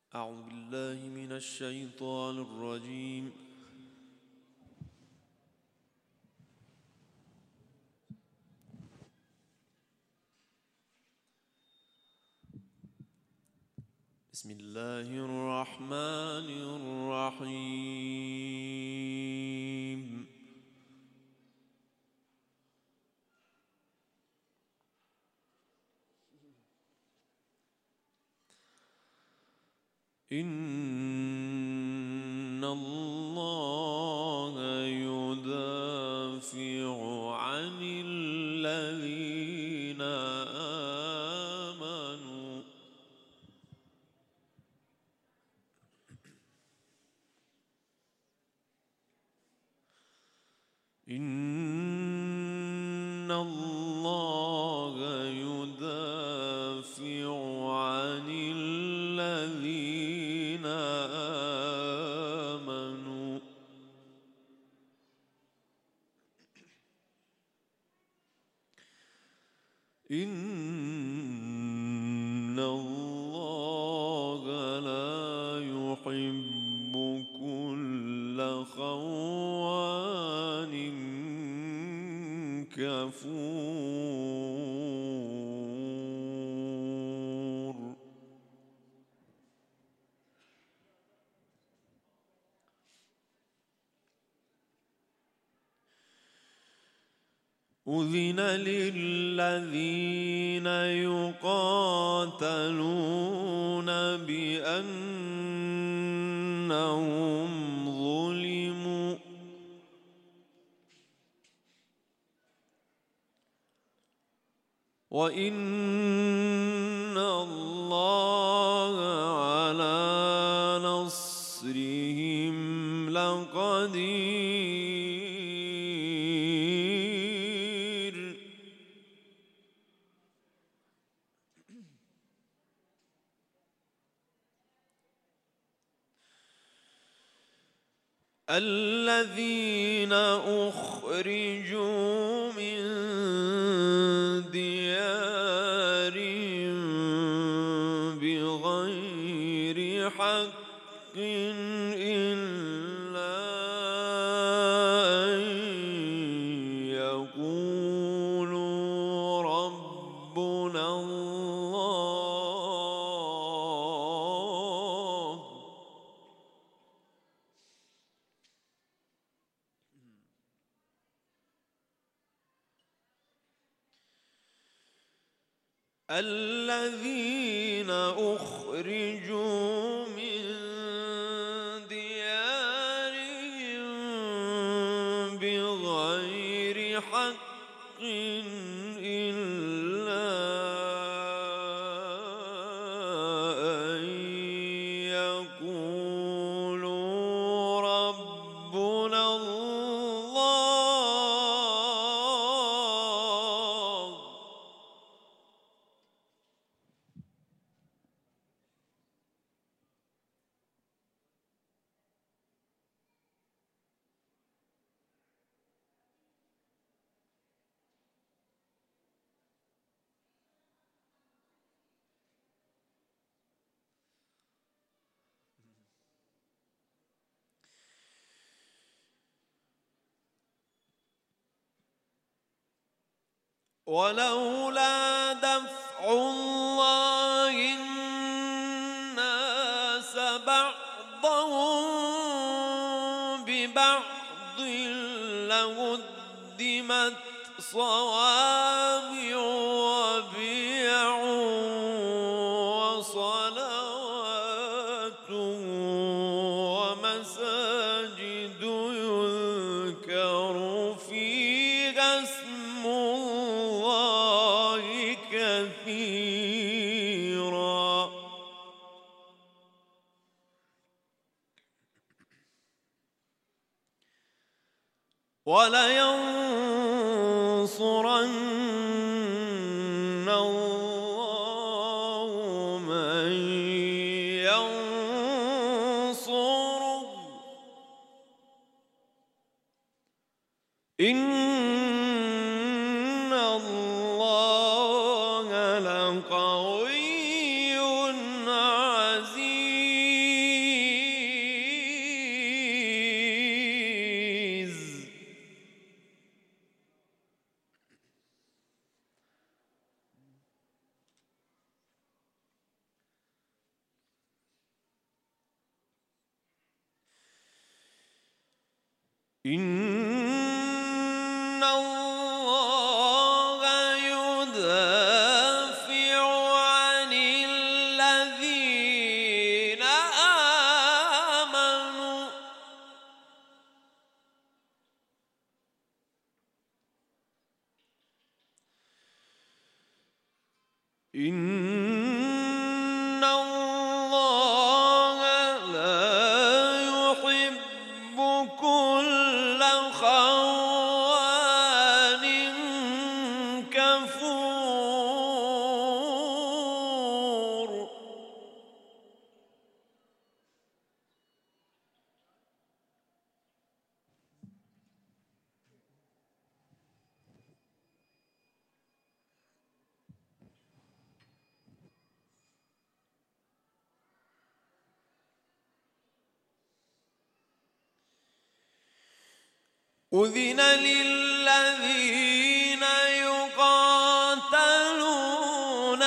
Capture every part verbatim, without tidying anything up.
أعوذ بالله من الشيطان الرجيم. بسم الله الرحمن الرحيم. إن الله يدافع عن الذين آمنوا إن الله يدافع عن الذين آمنوا إن الله لا يحب كل خوان كفور. أذن للذين يقاتلون بأنهم ظلموا وإن الله على نصرهم لقدير. الذين أخرجوا من ديارهم بغير حق إلا أن يقولوا ربنا الله الذين أخرجوا من ديارهم بغير حق إلا أن يقولوا ربنا الله ولولا دفع الله الناس بعضهم ببعض لهدمت صوامع وبيع وصلوات ومساجد يذكر فيها اسم الله كثيرا ولينصرن الله من ينصره إن الله لقوي عزيز. إن الله يدافع عن الذين آمنوا إن الله لا يحب كل خوان كفور أذن للذين يقاتلون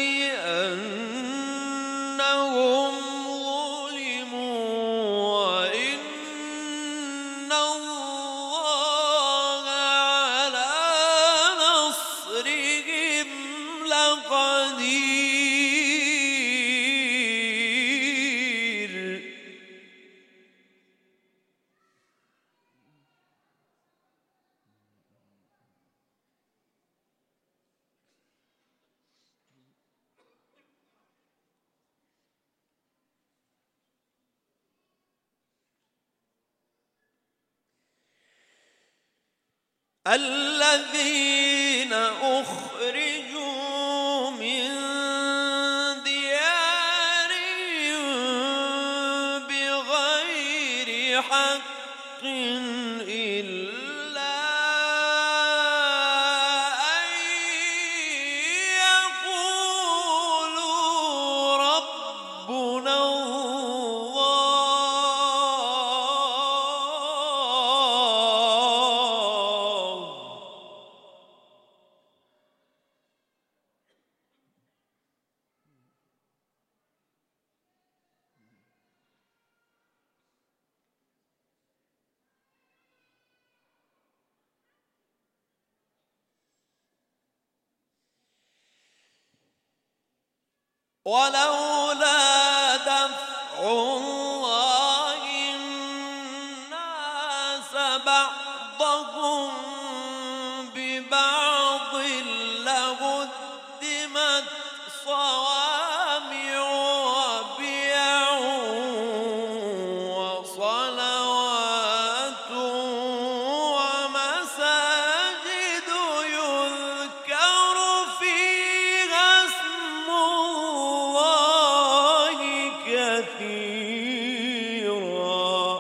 بأنهم ظلموا وإن الله على نصرهم لقدير الذين أخرجوا من ديارهم بغير حق إلا أن يقولوا ربنا ولولا دفع الله الناس بعضهم ببعض لهدمت صوامع وبيع وصلوات ومساجد يذكر فيها اسم الله كثيرا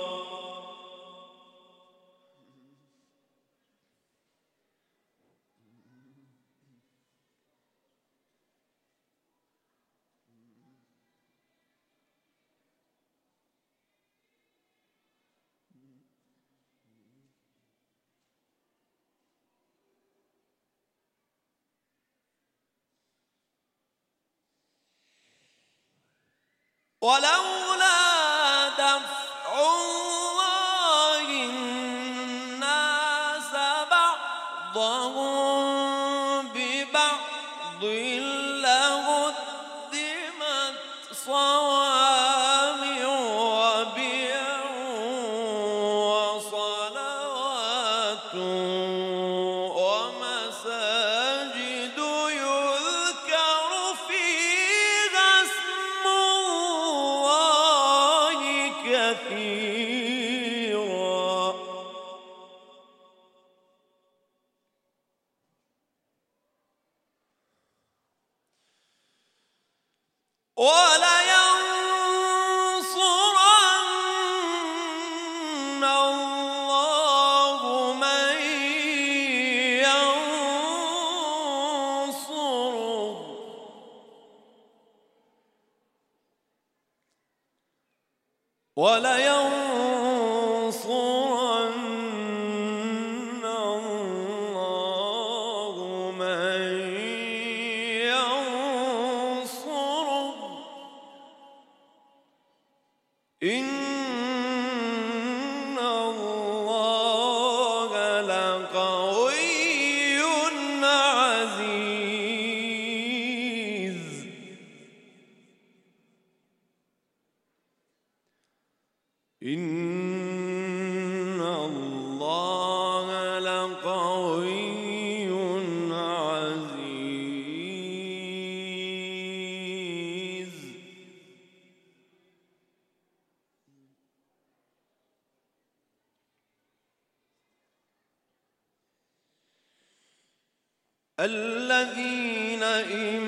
ولولا دفع الله الناس بعضهم ببعض لهدمت صوامع وبيع وصلوات ومساجد يذكر فيها اسم الله كثيرا ولينصرن الله من ينصره ولينصرن الله من ينصره إن الله إن الله لقوي عزيز. الذين إن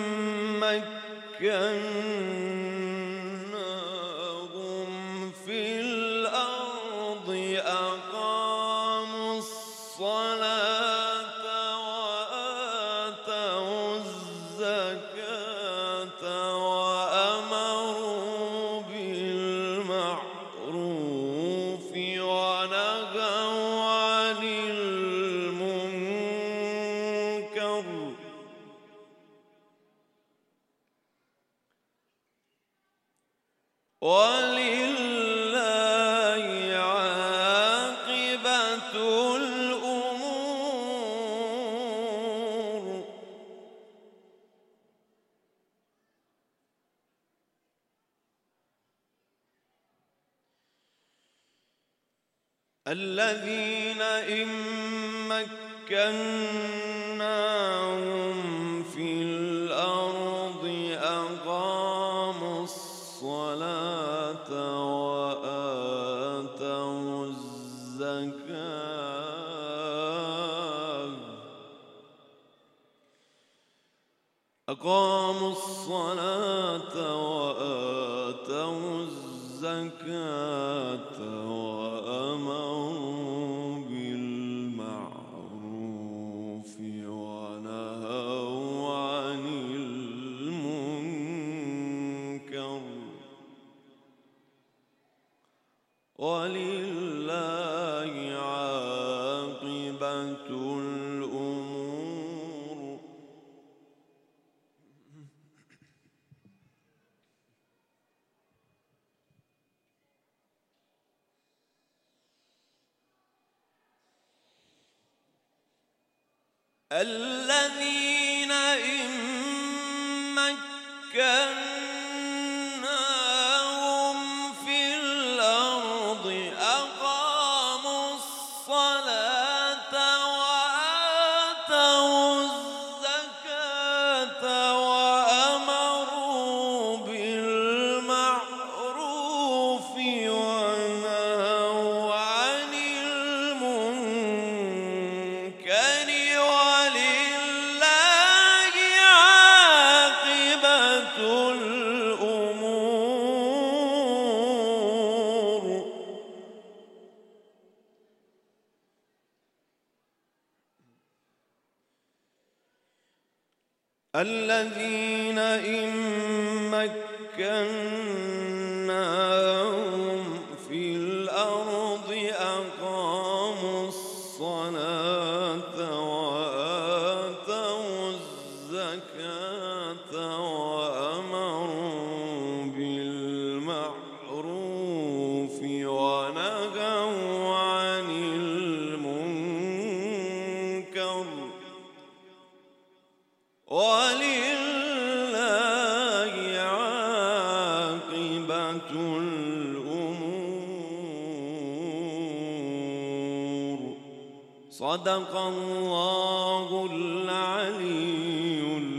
مكناهم في الأرض أقاموا الصلاة وآتوا الزكاة وأمروا بالمعروف ونهوا عن المنكر ولله عاقبة الأمور. الذين إن مكناهم في الأرض أقاموا الصلاة وآتوا الزكاة أقاموا الصلاة وآتوا الزكاة وأمروا بالمعروف ونهوا عن المنكر ولله عاقبة الأمور. الذين إن مكناهم في الأرض أقاموا الصلاة وآتوا الزكاة وأمروا بالمعروف ونهوا عن المنكر ولله عاقبة الأمور. الذين إن مكناهم في الأرض أقاموا الصلاة وآتوا الزكاة وأمروا بالمعروف ونهوا عن المنكر ولله عاقبة الأمور. صدق الله العلي العظيم.